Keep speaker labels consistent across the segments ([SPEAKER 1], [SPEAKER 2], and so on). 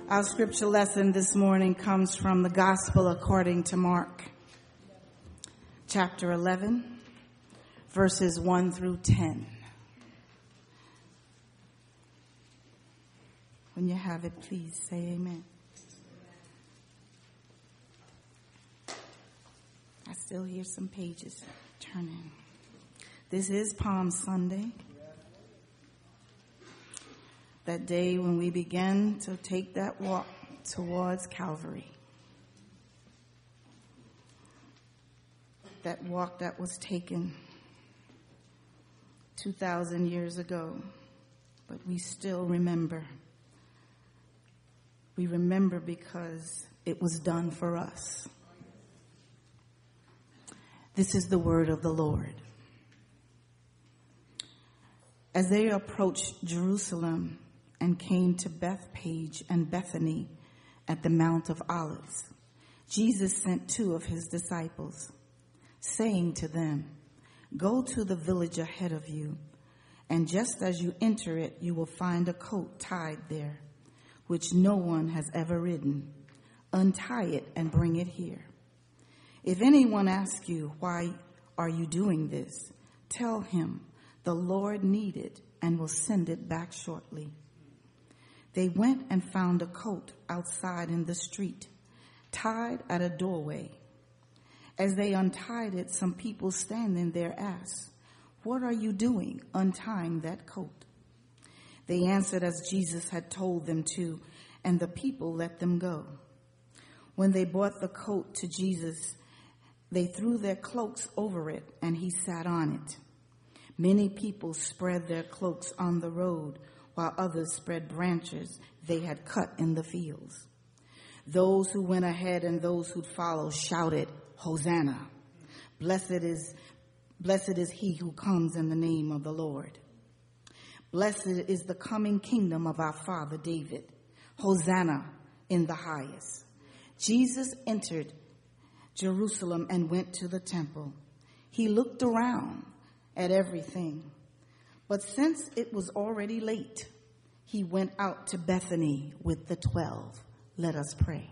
[SPEAKER 1] Our scripture lesson this morning comes from the Gospel according to Mark, chapter 11, verses 1 through 10. When you have it, please say amen. I still hear some pages turning. This is Palm Sunday. That day when we began to take that walk towards Calvary. That walk that was taken 2,000 years ago, but we still remember. We remember because it was done for us. This is the word of the Lord. As they approached Jerusalem and came to Bethphage and Bethany at the Mount of Olives, Jesus sent 2 of his disciples, saying to them, "Go to the village ahead of you, and just as you enter it, you will find a coat tied there, which no one has ever ridden. Untie it and bring it here. If anyone asks you, 'Why are you doing this?' tell him, 'The Lord need it and will send it back shortly.'" They went and found a coat outside in the street, tied at a doorway. As they untied it, some people standing there asked, "What are you doing untying that coat?" They answered as Jesus had told them to, and the people let them go. When they brought the coat to Jesus, they threw their cloaks over it, and he sat on it. Many people spread their cloaks on the road, while others spread branches they had cut in the fields. Those who went ahead and those who followed shouted, "Hosanna! Blessed is he who comes in the name of the Lord. Blessed is the coming kingdom of our father David. Hosanna in the highest." Jesus entered Jerusalem and went to the temple. He looked around at everything. But since it was already late, he went out to Bethany with the 12. Let us pray.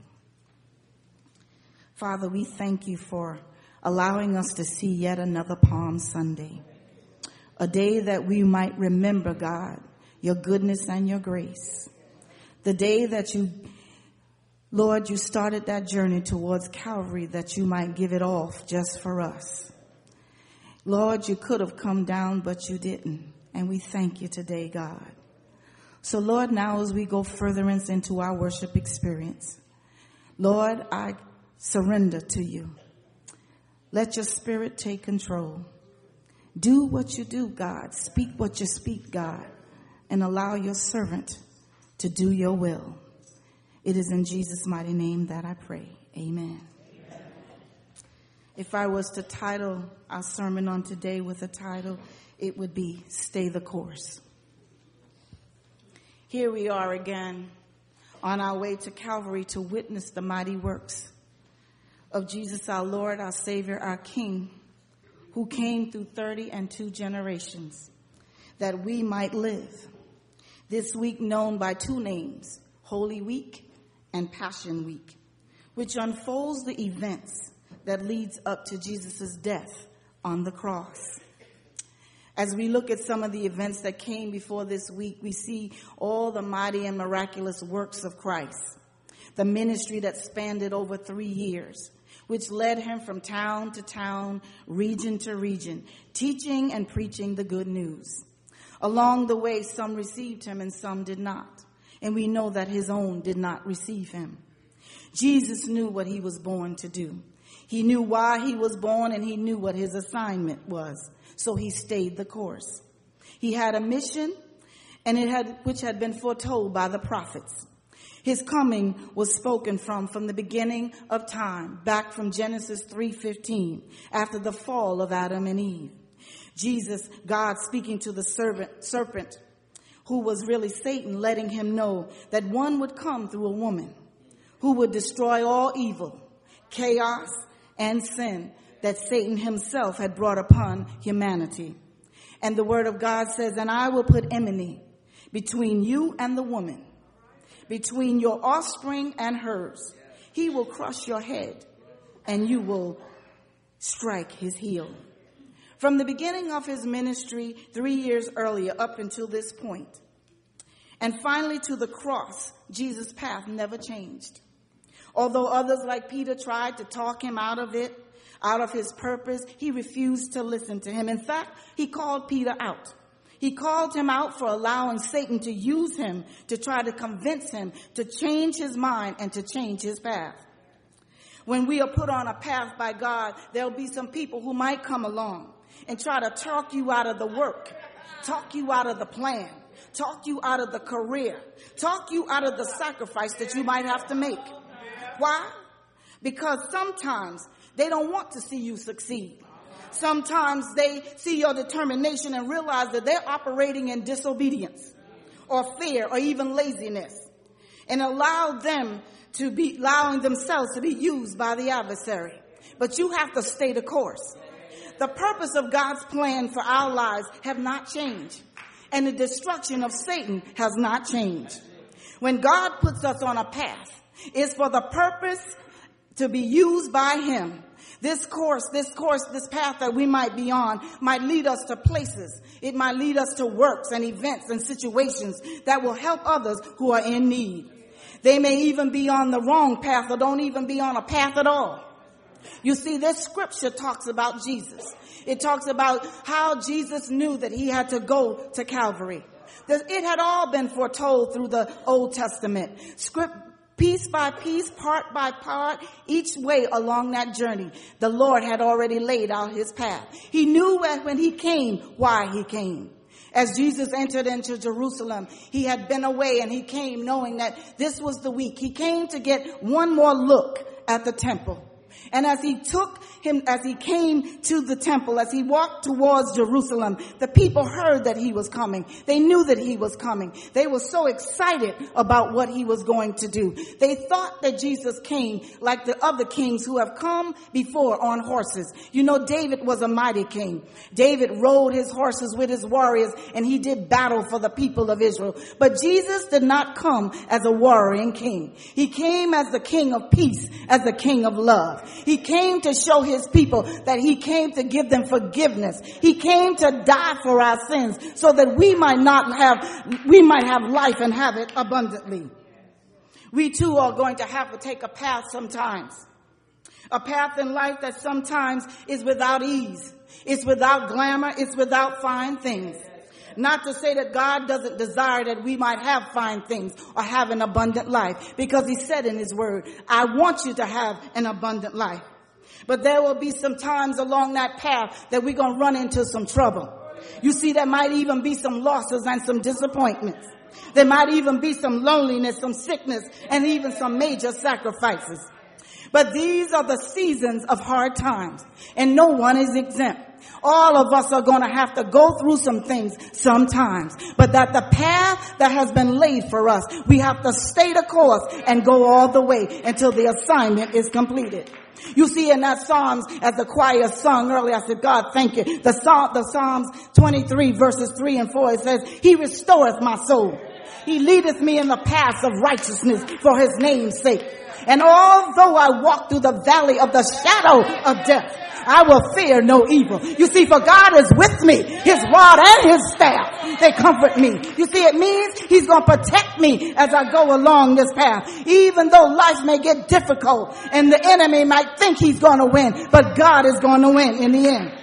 [SPEAKER 1] Father, we thank you for allowing us to see yet another Palm Sunday, a day that we might remember, God, your goodness and your grace. The day that you, Lord, you started that journey towards Calvary that you might give it off just for us. Lord, you could have come down, but you didn't. And we thank you today, God. So, Lord, now as we go further into our worship experience, Lord, I surrender to you. Let your spirit take control. Do what you do, God. Speak what you speak, God. And allow your servant to do your will. It is in Jesus' mighty name that I pray. Amen. If I was to title our sermon on today with a title, it would be Stay the Course. Here we are again on our way to Calvary to witness the mighty works of Jesus, our Lord, our Savior, our King, who came through 32 generations that we might live. This week known by 2 names, Holy Week and Passion Week, which unfolds the events that leads up to Jesus' death on the cross. As we look at some of the events that came before this week, we see all the mighty and miraculous works of Christ, the ministry that spanned over 3 years, which led him from town to town, region to region, teaching and preaching the good news. Along the way, some received him and some did not. And we know that his own did not receive him. Jesus knew what he was born to do. He knew why he was born, and he knew what his assignment was. So he stayed the course. He had a mission, and which had been foretold by the prophets. His coming was spoken from the beginning of time, back from Genesis 3:15, after the fall of Adam and Eve. Jesus, God speaking to the serpent, who was really Satan, letting him know that one would come through a woman who would destroy all evil, chaos, and sin that Satan himself had brought upon humanity. And the word of God says, "And I will put enmity between you and the woman, between your offspring and hers. He will crush your head, and you will strike his heel. From the beginning of his ministry 3 years earlier up until this point, and finally to the cross, Jesus' path never changed. Although others like Peter tried to talk him out of it, out of his purpose, he refused to listen to him. In fact, he called Peter out. He called him out for allowing Satan to use him to try to convince him to change his mind and to change his path. When we are put on a path by God, there'll be some people who might come along and try to talk you out of the work, talk you out of the plan, talk you out of the career, talk you out of the sacrifice that you might have to make. Why? Because sometimes they don't want to see you succeed. Sometimes they see your determination and realize that they're operating in disobedience or fear or even laziness, and allowing themselves to be used by the adversary. But you have to stay the course. The purpose of God's plan for our lives have not changed, and the destruction of Satan has not changed. When God puts us on a path, it's for the purpose to be used by him. This path that we might be on might lead us to places. It might lead us to works and events and situations that will help others who are in need. They may even be on the wrong path or don't even be on a path at all. You see, this scripture talks about Jesus. It talks about how Jesus knew that he had to go to Calvary. It had all been foretold through the Old Testament. Piece by piece, part by part, each way along that journey, the Lord had already laid out his path. He knew when he came, why he came. As Jesus entered into Jerusalem, he had been away, and he came knowing that this was the week. He came to get one more look at the temple. And as he came to the temple, as he walked towards Jerusalem, the people heard that he was coming. They knew that he was coming. They were so excited about what he was going to do. They thought that Jesus came like the other kings who have come before on horses. You know, David was a mighty king. David rode his horses with his warriors, and he did battle for the people of Israel. But Jesus did not come as a warring king. He came as the king of peace, as the king of love. He came to show his people that he came to give them forgiveness. He came to die for our sins so that we might have life and have it abundantly. We too are going to have to take a path sometimes. A path in life that sometimes is without ease. It's without glamour. It's without fine things. Not to say that God doesn't desire that we might have fine things or have an abundant life, because he said in his word, I want you to have an abundant life. But there will be some times along that path that we're going to run into some trouble. You see, there might even be some losses and some disappointments. There might even be some loneliness, some sickness, and even some major sacrifices. But these are the seasons of hard times, and no one is exempt. All of us are going to have to go through some things sometimes, but that the path that has been laid for us, we have to stay the course and go all the way until the assignment is completed. You see, in that Psalms, as the choir sung earlier, I said, God, thank you. The Psalms 23 verses 3 and 4, it says, he restoreth my soul. He leadeth me in the paths of righteousness for his name's sake. And although I walk through the valley of the shadow of death, I will fear no evil. You see, for God is with me. His rod and his staff, they comfort me. You see, it means he's going to protect me as I go along this path. Even though life may get difficult and the enemy might think he's going to win, but God is going to win in the end.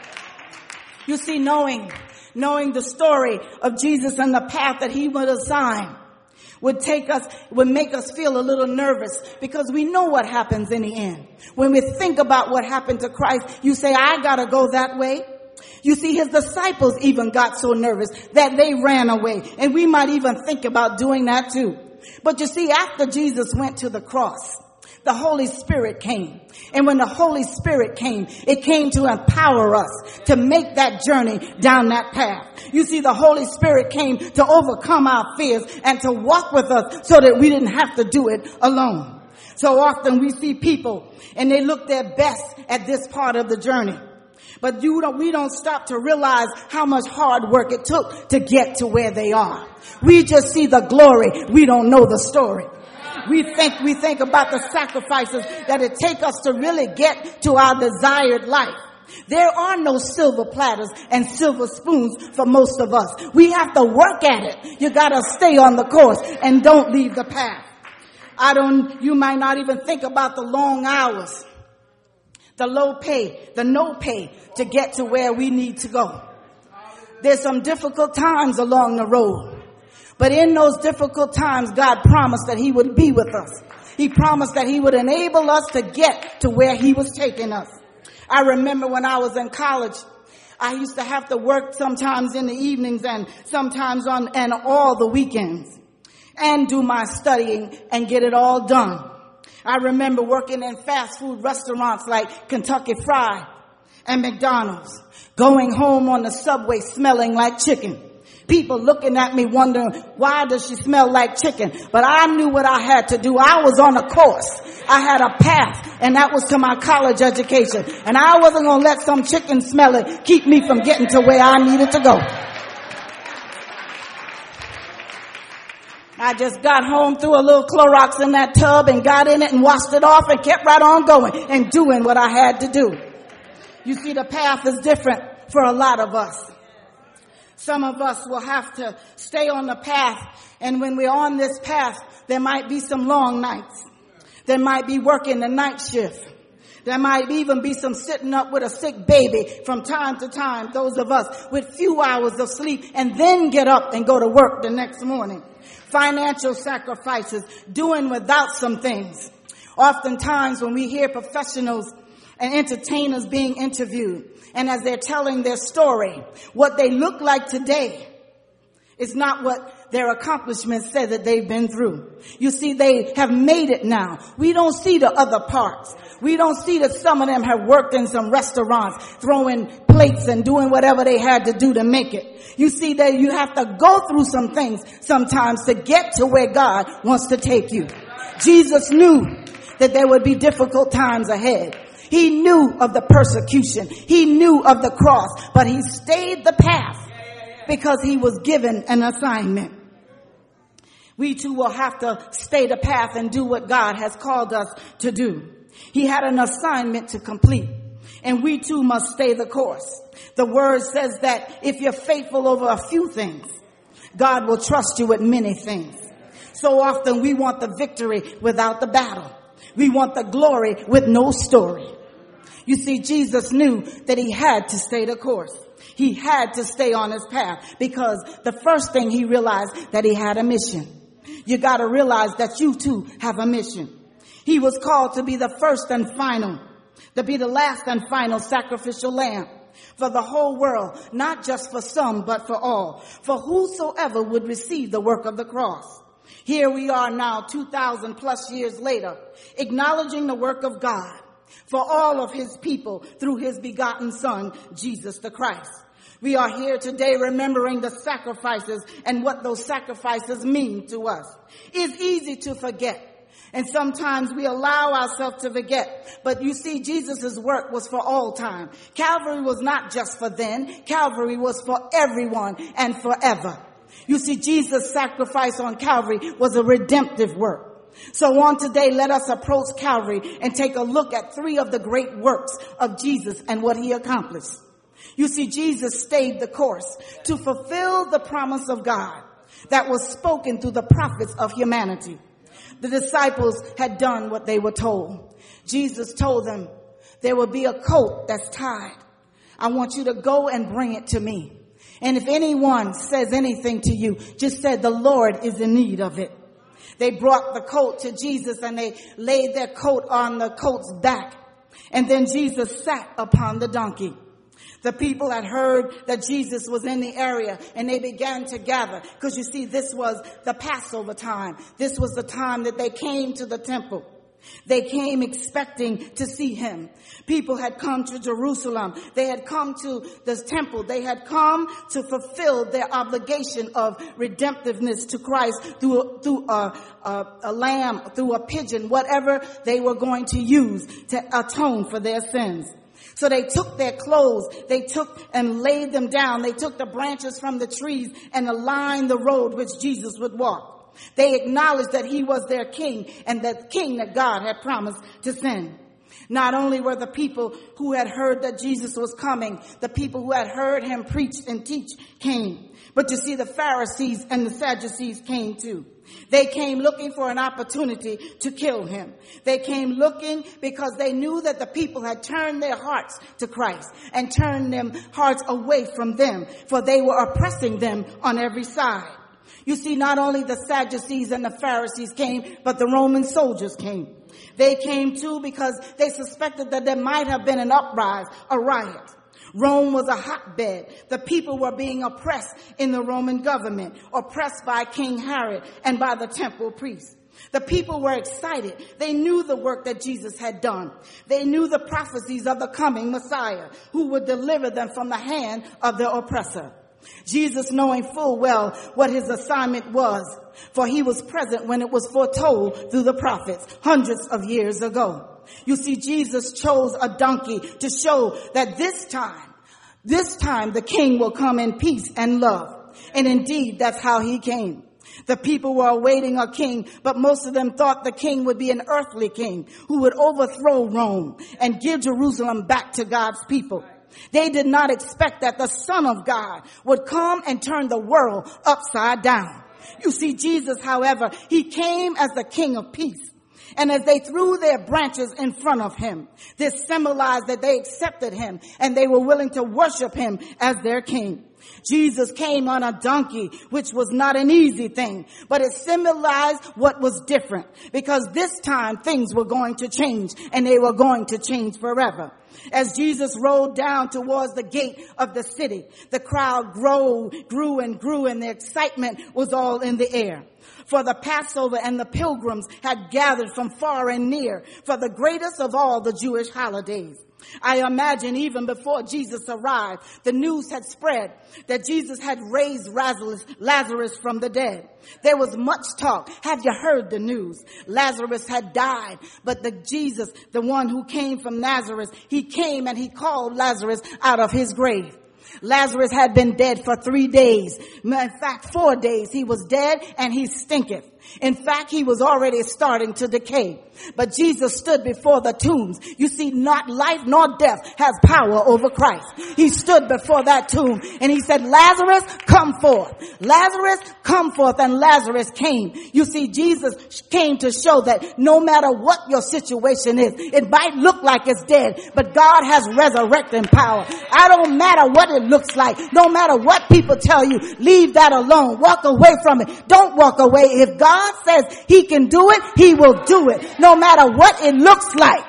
[SPEAKER 1] You see, knowing the story of Jesus and the path that he would assign would make us feel a little nervous, because we know what happens in the end. When we think about what happened to Christ, you say, I gotta go that way. You see, his disciples even got so nervous that they ran away, and we might even think about doing that too. But you see, after Jesus went to the cross, the Holy Spirit came. And when the Holy Spirit came, it came to empower us to make that journey down that path. You see, the Holy Spirit came to overcome our fears and to walk with us so that we didn't have to do it alone. So often we see people and they look their best at this part of the journey. But we don't stop to realize how much hard work it took to get to where they are. We just see the glory. We don't know the story. We think about the sacrifices that it takes us to really get to our desired life. There are no silver platters and silver spoons for most of us. We have to work at it. You gotta stay on the course and don't leave the path. You might not even think about the long hours, the low pay, the no pay to get to where we need to go. There's some difficult times along the road. But in those difficult times, God promised that he would be with us. He promised that he would enable us to get to where he was taking us. I remember when I was in college, I used to have to work sometimes in the evenings and sometimes and all the weekends and do my studying and get it all done. I remember working in fast food restaurants like Kentucky Fried and McDonald's, going home on the subway smelling like chicken. People looking at me wondering, why does she smell like chicken? But I knew what I had to do. I was on a course. I had a path, and that was to my college education. And I wasn't going to let some chicken smelling keep me from getting to where I needed to go. I just got home, threw a little Clorox in that tub and got in it and washed it off and kept right on going and doing what I had to do. You see, the path is different for a lot of us. Some of us will have to stay on the path, and when we're on this path, there might be some long nights. There might be working the night shift. There might even be some sitting up with a sick baby from time to time, those of us with few hours of sleep, and then get up and go to work the next morning. Financial sacrifices, doing without some things. Oftentimes when we hear professionals and entertainers being interviewed, and as they're telling their story, what they look like today is not what their accomplishments say that they've been through. You see, they have made it now. We don't see the other parts. We don't see that some of them have worked in some restaurants, throwing plates and doing whatever they had to do to make it. You see that you have to go through some things sometimes to get to where God wants to take you. Jesus knew that there would be difficult times ahead. He knew of the persecution. He knew of the cross, but he stayed the path because he was given an assignment. We too will have to stay the path and do what God has called us to do. He had an assignment to complete, and we too must stay the course. The word says that if you're faithful over a few things, God will trust you with many things. So often we want the victory without the battle. We want the glory with no story. You see, Jesus knew that he had to stay the course. He had to stay on his path because the first thing he realized that he had a mission. You got to realize that you too have a mission. He was called to be the first and final, to be the last and final sacrificial lamb for the whole world, not just for some, but for all, for whosoever would receive the work of the cross. Here we are now 2,000 plus years later, acknowledging the work of God for all of his people through his begotten son, Jesus the Christ. We are here today remembering the sacrifices and what those sacrifices mean to us. It's easy to forget, and sometimes we allow ourselves to forget. But you see, Jesus' work was for all time. Calvary was not just for then. Calvary was for everyone and forever. You see, Jesus' sacrifice on Calvary was a redemptive work. So on today, let us approach Calvary and take a look at three of the great works of Jesus and what he accomplished. You see, Jesus stayed the course to fulfill the promise of God that was spoken through the prophets of humanity. The disciples had done what they were told. Jesus told them, there will be a coat that's tied. I want you to go and bring it to me. And if anyone says anything to you, just say the Lord is in need of it. They brought the coat to Jesus and they laid their coat on the coat's back. And then Jesus sat upon the donkey. The people had heard that Jesus was in the area and they began to gather. Because you see, this was the Passover time. This was the time that they came to the temple. They came expecting to see him. People had come to Jerusalem. They had come to the temple. They had come to fulfill their obligation of redemptiveness to Christ through a lamb, through a pigeon, whatever they were going to use to atone for their sins. So they took their clothes, they took and laid them down. They took the branches from the trees and aligned the road which Jesus would walk. They acknowledged that he was their king and the king that God had promised to send. Not only were the people who had heard that Jesus was coming, the people who had heard him preach and teach came. But you see, the Pharisees and the Sadducees came too. They came looking for an opportunity to kill him. They came looking because they knew that the people had turned their hearts to Christ and turned their hearts away from them, for they were oppressing them on every side. You see, not only the Sadducees and the Pharisees came, but the Roman soldiers came. They came too because they suspected that there might have been an uprising, a riot. Rome was a hotbed. The people were being oppressed in the Roman government, oppressed by King Herod and by the temple priests. The people were excited. They knew the work that Jesus had done. They knew the prophecies of the coming Messiah who would deliver them from the hand of their oppressor. Jesus, knowing full well what his assignment was, for he was present when it was foretold through the prophets hundreds of years ago. You see, Jesus chose a donkey to show that this time the king will come in peace and love. And indeed, that's how he came. The people were awaiting a king, but most of them thought the king would be an earthly king who would overthrow Rome and give Jerusalem back to God's people. They did not expect that the Son of God would come and turn the world upside down. You see, Jesus, however, he came as the King of peace. And as they threw their branches in front of him, this symbolized that they accepted him and they were willing to worship him as their king. Jesus came on a donkey, which was not an easy thing, but it symbolized what was different, because this time things were going to change, and they were going to change forever. As Jesus rode down towards the gate of the city, the crowd grew and the excitement was all in the air. For the Passover and the pilgrims had gathered from far and near for the greatest of all the Jewish holidays. I imagine even before Jesus arrived, the news had spread that Jesus had raised Lazarus from the dead. There was much talk. Have you heard the news? Lazarus had died, but Jesus, the one who came from Nazareth, he came and he called Lazarus out of his grave. Lazarus had been dead for 3 days. In fact, 4 days. He was dead and he stinketh. In fact, he was already starting to decay. But Jesus stood before the tombs. You see, not life nor death has power over Christ. He stood before that tomb and he said, Lazarus, come forth. Lazarus, come forth. And Lazarus came. You see, Jesus came to show that no matter what your situation is, it might look like it's dead, but God has resurrecting power. I don't matter what it looks like. No matter what people tell you, leave that alone. Walk away from it. Don't walk away. If God says he can do it, he will do it. No matter what it looks like.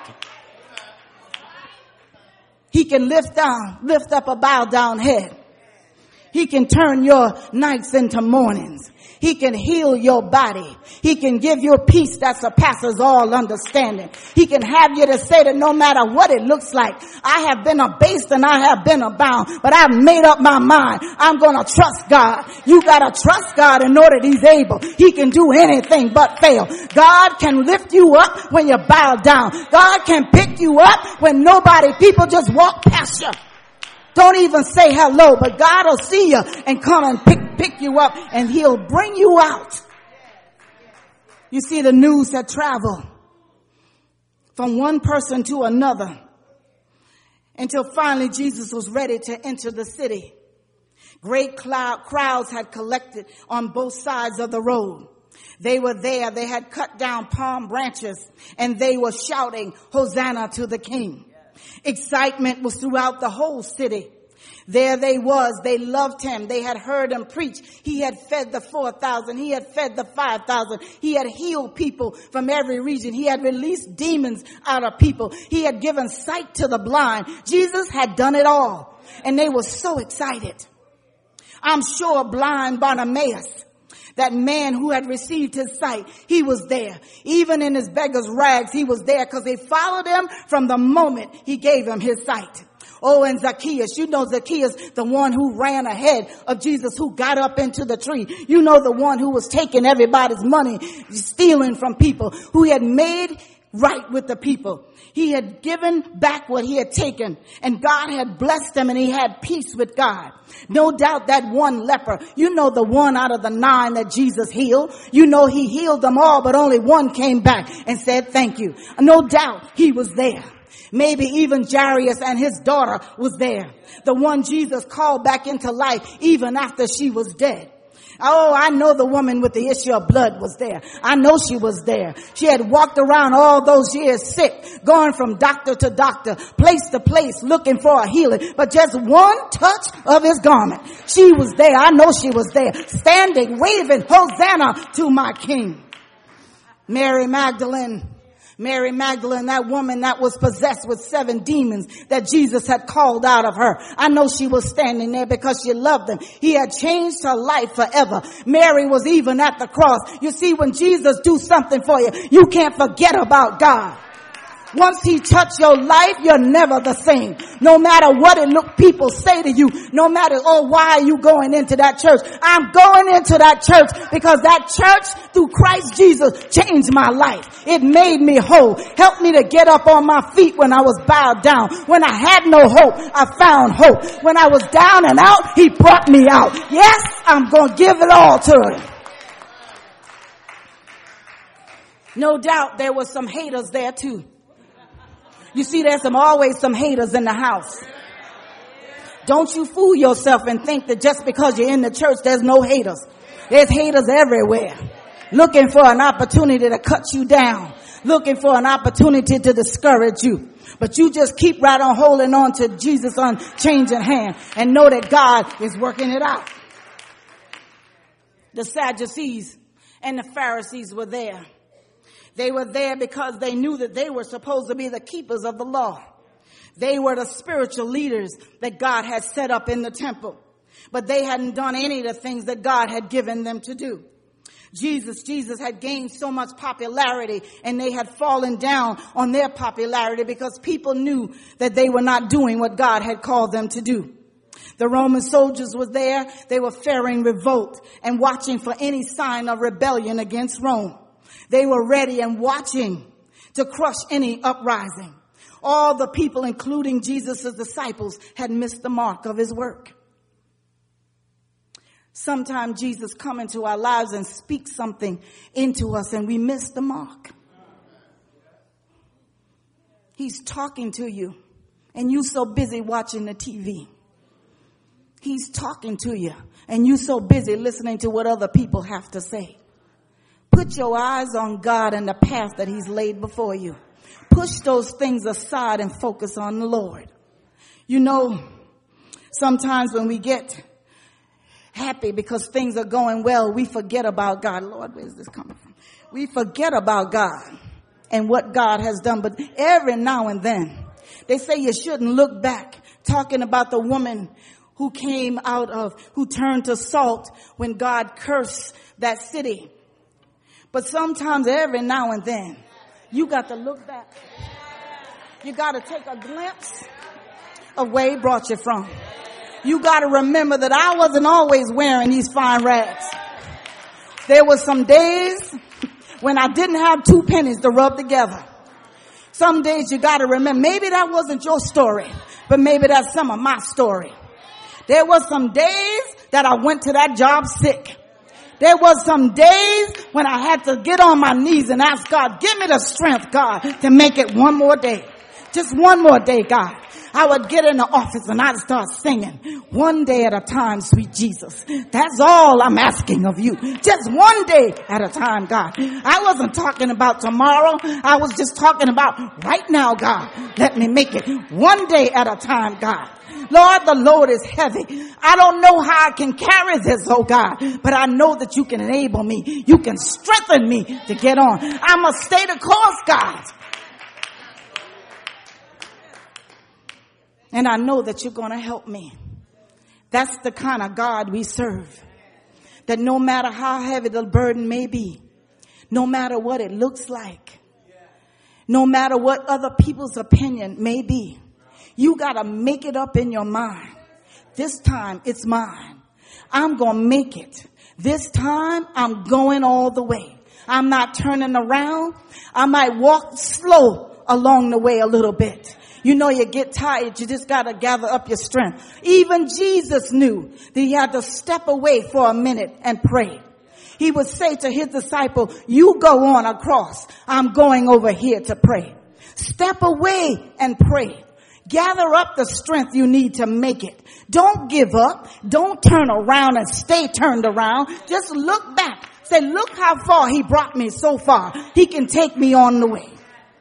[SPEAKER 1] He can lift up a bowed down head. He can turn your nights into mornings. He can heal your body. He can give you a peace that surpasses all understanding. He can have you to say that no matter what it looks like, I have been abased and I have been abound, but I've made up my mind. I'm going to trust God. You got to trust God and know that he's able. He can do anything but fail. God can lift you up when you're bowed down. God can pick you up when people just walk past you. Don't even say hello, but God will see you and come and pick you up and he'll bring you out. You see, the news had traveled from one person to another until finally Jesus was ready to enter the city. Great crowds had collected on both sides of the road. They were there. They had cut down palm branches and they were shouting, Hosanna to the King. Excitement was throughout the whole city. There they was. They loved him. They had heard him preach. He had fed the 4,000. He had fed the 5,000. He had healed people from every region. He had released demons out of people. He had given sight to the blind. Jesus had done it all. And they were so excited. I'm sure blind Bartimaeus, that man who had received his sight, he was there. Even in his beggar's rags, he was there because they followed him from the moment he gave him his sight. Oh, and Zacchaeus, you know Zacchaeus, the one who ran ahead of Jesus, who got up into the tree. You know the one who was taking everybody's money, stealing from people, who had made right with the people. He had given back what he had taken, and God had blessed him, and he had peace with God. No doubt that one leper, you know, the one out of the 9 that Jesus healed, you know, he healed them all, but only one came back and said thank you. No doubt he was there. Maybe even Jairus and his daughter was there. The one Jesus called back into life even after she was dead. Oh, I know the woman with the issue of blood was there. I know she was there. She had walked around all those years sick, going from doctor to doctor, place to place, looking for a healing. But just one touch of his garment. She was there. I know she was there, standing, waving, Hosanna to my King. Mary Magdalene, that woman that was possessed with 7 demons that Jesus had called out of her. I know she was standing there because she loved him. He had changed her life forever. Mary was even at the cross. You see, when Jesus do something for you, you can't forget about God. Once he touched your life, you're never the same. No matter what people say to you, no matter, oh, why are you going into that church? I'm going into that church because that church through Christ Jesus changed my life. It made me whole. Helped me to get up on my feet when I was bowed down. When I had no hope, I found hope. When I was down and out, he brought me out. Yes, I'm going to give it all to him. No doubt there were some haters there too. You see, there's always some haters in the house. Don't you fool yourself and think that just because you're in the church, there's no haters. There's haters everywhere, looking for an opportunity to cut you down, looking for an opportunity to discourage you. But you just keep right on holding on to Jesus' unchanging hand and know that God is working it out. The Sadducees and the Pharisees were there. They were there because they knew that they were supposed to be the keepers of the law. They were the spiritual leaders that God had set up in the temple. But they hadn't done any of the things that God had given them to do. Jesus had gained so much popularity, and they had fallen down on their popularity because people knew that they were not doing what God had called them to do. The Roman soldiers were there. They were fearing revolt and watching for any sign of rebellion against Rome. They were ready and watching to crush any uprising. All the people, including Jesus' disciples, had missed the mark of his work. Sometimes Jesus comes into our lives and speaks something into us and we miss the mark. He's talking to you and you're so busy watching the TV. He's talking to you and you're so busy listening to what other people have to say. Put your eyes on God and the path that he's laid before you. Push those things aside and focus on the Lord. You know, sometimes when we get happy because things are going well, we forget about God. Lord, where's this coming from? We forget about God and what God has done. But every now and then, they say you shouldn't look back, talking about the woman who who turned to salt when God cursed that city. But sometimes every now and then, you got to look back. You got to take a glimpse of where he brought you from. You got to remember that I wasn't always wearing these fine rags. There were some days when I didn't have 2 pennies to rub together. Some days you got to remember, maybe that wasn't your story, but maybe that's some of my story. There were some days that I went to that job sick. There was some days when I had to get on my knees and ask God, give me the strength, God, to make it one more day. Just one more day, God. I would get in the office and I'd start singing, one day at a time, sweet Jesus. That's all I'm asking of you. Just one day at a time, God. I wasn't talking about tomorrow. I was just talking about right now, God. Let me make it one day at a time, God. Lord, the load is heavy. I don't know how I can carry this, oh God, but I know that you can enable me. You can strengthen me to get on. I must stay the course, God. And I know that you're going to help me. That's the kind of God we serve. That no matter how heavy the burden may be, no matter what it looks like, no matter what other people's opinion may be, you got to make it up in your mind. This time it's mine. I'm going to make it. This time I'm going all the way. I'm not turning around. I might walk slow along the way a little bit. You know, you get tired. You just got to gather up your strength. Even Jesus knew that he had to step away for a minute and pray. He would say to his disciple, you go on across. I'm going over here to pray. Step away and pray. Gather up the strength you need to make it. Don't give up. Don't turn around and stay turned around. Just look back. Say, look how far he brought me so far. He can take me on the way.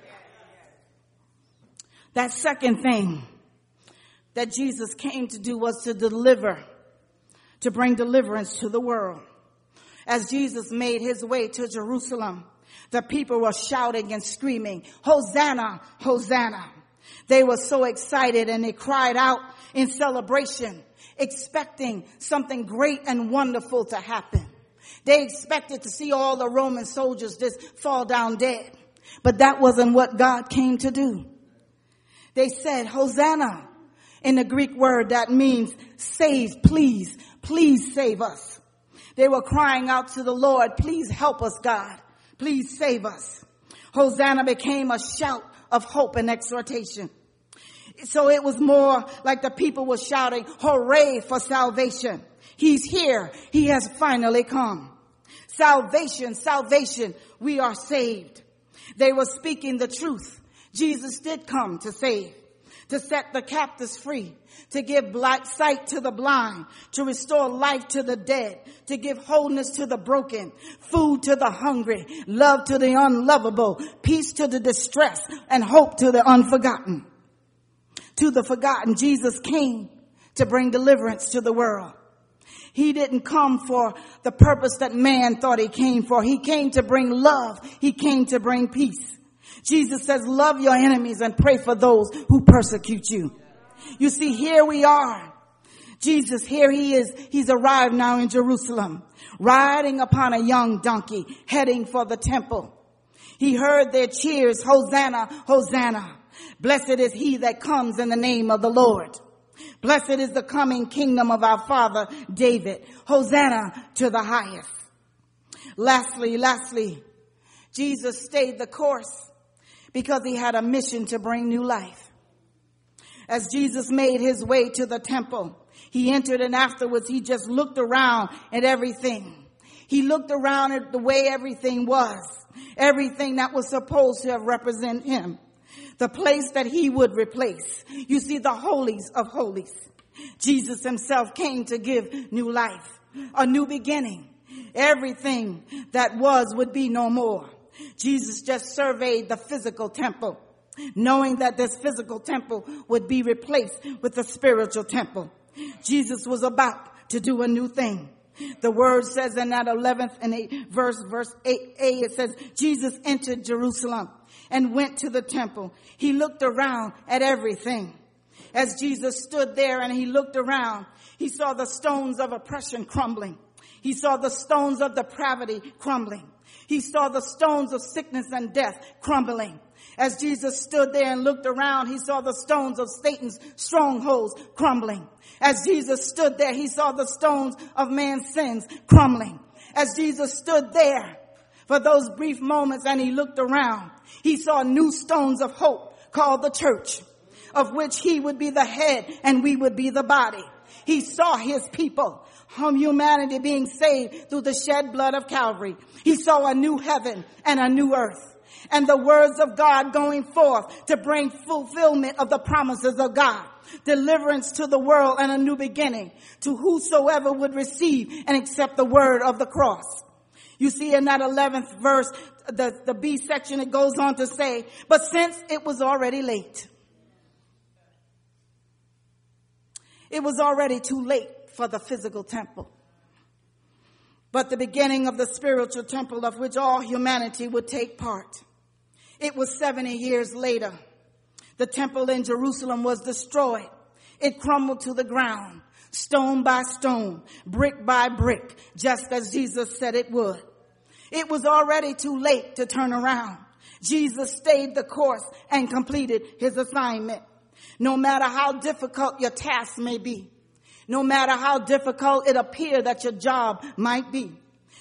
[SPEAKER 1] That second thing that Jesus came to do was to deliver, to bring deliverance to the world. As Jesus made his way to Jerusalem, the people were shouting and screaming, Hosanna, Hosanna. They were so excited and they cried out in celebration, expecting something great and wonderful to happen. They expected to see all the Roman soldiers just fall down dead. But that wasn't what God came to do. They said, Hosanna, in the Greek word that means save, please, please save us. They were crying out to the Lord, please help us, God. Please save us. Hosanna became a shout of hope and exhortation. So it was more like the people were shouting, hooray for salvation. He's here. He has finally come. Salvation, salvation. We are saved. They were speaking the truth. Jesus did come to save, to set the captives free, to give sight to the blind, to restore life to the dead, to give wholeness to the broken, food to the hungry, love to the unlovable, peace to the distressed, and hope to the unforgotten. To the forgotten, Jesus came to bring deliverance to the world. He didn't come for the purpose that man thought he came for. He came to bring love. He came to bring peace. Jesus says, love your enemies and pray for those who persecute you. You see, here we are. Jesus, here he is. He's arrived now in Jerusalem, riding upon a young donkey, heading for the temple. He heard their cheers, Hosanna, Hosanna. Blessed is he that comes in the name of the Lord. Blessed is the coming kingdom of our father David. Hosanna to the highest. Lastly, Jesus stayed the course because he had a mission to bring new life. As Jesus made his way to the temple, he entered, and afterwards he just looked around at everything. He looked around at the way everything was, everything that was supposed to have represented him, the place that he would replace. You see, the holies of holies. Jesus himself came to give new life, a new beginning. Everything that was would be no more. Jesus just surveyed the physical temple, knowing that this physical temple would be replaced with the spiritual temple. Jesus was about to do a new thing. The word says in that 11th and 8th verse 8a, it says, Jesus entered Jerusalem and went to the temple. He looked around at everything. As Jesus stood there and he looked around, he saw the stones of oppression crumbling. He saw the stones of depravity crumbling. He saw the stones of sickness and death crumbling. As Jesus stood there and looked around, he saw the stones of Satan's strongholds crumbling. As Jesus stood there, he saw the stones of man's sins crumbling. As Jesus stood there for those brief moments and he looked around, he saw new stones of hope called the church, of which he would be the head and we would be the body. He saw his people, humanity being saved through the shed blood of Calvary. He saw a new heaven and a new earth, and the words of God going forth to bring fulfillment of the promises of God, deliverance to the world and a new beginning to whosoever would receive and accept the word of the cross. You see in that 11th verse, the B section, it goes on to say, but since it was already late, it was already too late for the physical temple. But the beginning of the spiritual temple of which all humanity would take part. It was 70 years later. The temple in Jerusalem was destroyed. It crumbled to the ground, stone by stone, brick by brick, just as Jesus said it would. It was already too late to turn around. Jesus stayed the course and completed his assignment. No matter how difficult your task may be, no matter how difficult it appear that your job might be,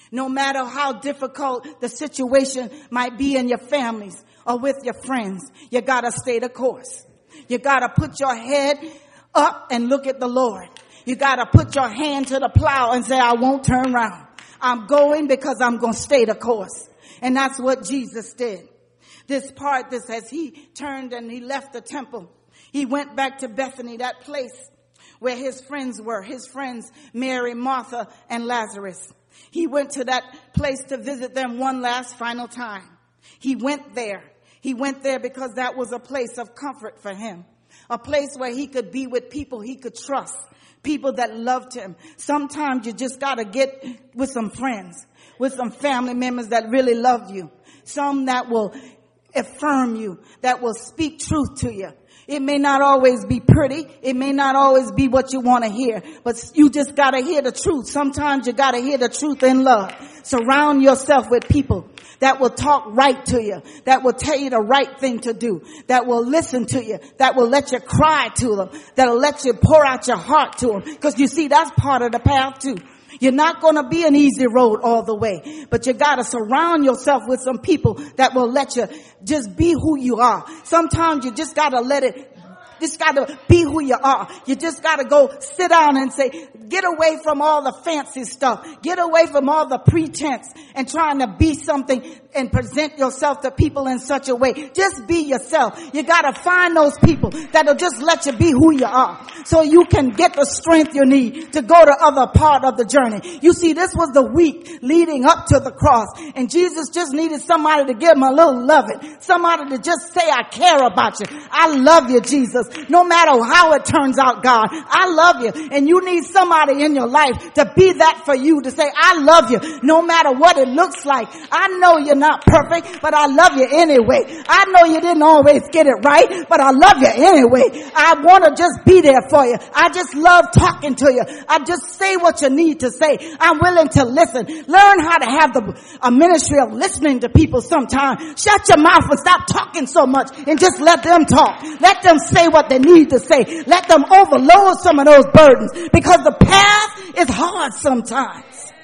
[SPEAKER 1] No matter how difficult the situation might be in your families or with your friends, you gotta stay the course. You gotta put your head up and look at the Lord. You gotta put your hand to the plow and say, I won't turn around. I'm going because I'm gonna stay the course. And that's what Jesus did. This as he turned and he left the temple, he went back to Bethany, that place where his friends were. His friends, Mary, Martha, and Lazarus. He went to that place to visit them one last final time. He went there. He went there because that was a place of comfort for him. A place where he could be with people he could trust. People that loved him. Sometimes you just gotta get with some friends, with some family members that really love you. Some that will affirm you, that will speak truth to you. It may not always be pretty. It may not always be what you want to hear, but you just gotta hear the truth. Sometimes you gotta hear the truth in love. Surround yourself with people that will talk right to you, that will tell you the right thing to do, that will listen to you, that will let you cry to them, that will let you pour out your heart to them. Because you see, that's part of the path too. You're not going to be an easy road all the way, but you got to surround yourself with some people that will let you just be who you are. Sometimes you just got to just got to be who you are. You just got to go sit down and say, get away from all the fancy stuff. Get away from all the pretense and trying to be something and present yourself to people in such a way. Just be yourself. You got to find those people that'll just let you be who you are so you can get the strength you need to go to other part of the journey. You see, this was the week leading up to the cross, and Jesus just needed somebody to give him a little loving. Somebody to just say, I care about you. I love you, Jesus. No matter how it turns out, God, I love you. And you need somebody in your life to be that for you, to say, I love you no matter what it looks like. I know you're not perfect, but I love you anyway. I know you didn't always get it right, but I love you anyway. I want to just be there for you. I just love talking to you. I just say what you need to say. I'm willing to listen. Learn how to have a ministry of listening to people sometimes. Shut your mouth and stop talking so much and just let them talk. Let them say what they need to say. Let them overload some of those burdens, because the path is hard sometimes.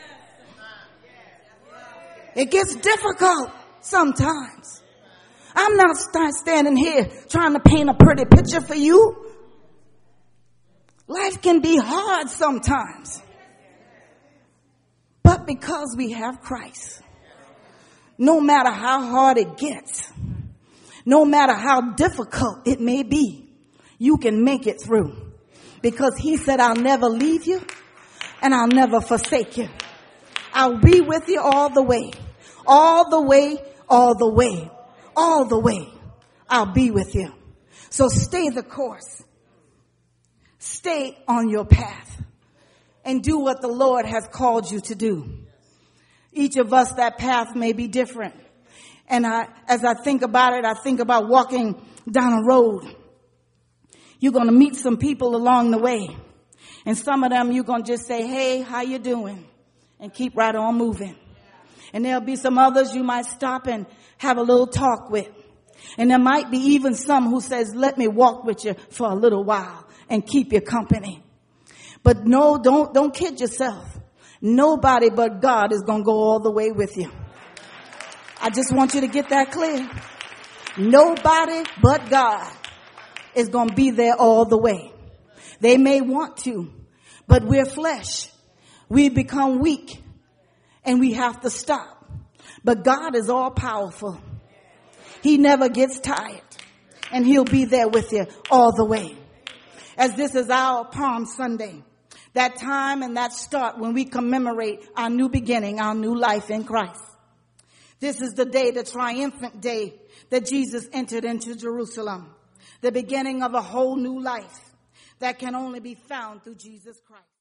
[SPEAKER 1] It gets difficult sometimes. I'm not standing here trying to paint a pretty picture for you. Life can be hard sometimes. But because we have Christ, no matter how hard it gets, no matter how difficult it may be, you can make it through. Because he said, I'll never leave you and I'll never forsake you. I'll be with you all the way. All the way, all the way, all the way. I'll be with you. So stay the course. Stay on your path and do what the Lord has called you to do. Each of us, that path may be different. And as I think about it, I think about walking down a road. You're going to meet some people along the way. And some of them you're going to just say, hey, how you doing? And keep right on moving. And there'll be some others you might stop and have a little talk with. And there might be even some who says, let me walk with you for a little while and keep you company. But no, don't kid yourself. Nobody but God is going to go all the way with you. I just want you to get that clear. Nobody but God is going to be there all the way. They may want to, but we're flesh. We become weak and we have to stop. But God is all powerful. He never gets tired, and he'll be there with you all the way. As this is our Palm Sunday, that time and that start when we commemorate our new beginning, our new life in Christ. This is the day, the triumphant day that Jesus entered into Jerusalem. The beginning of a whole new life that can only be found through Jesus Christ.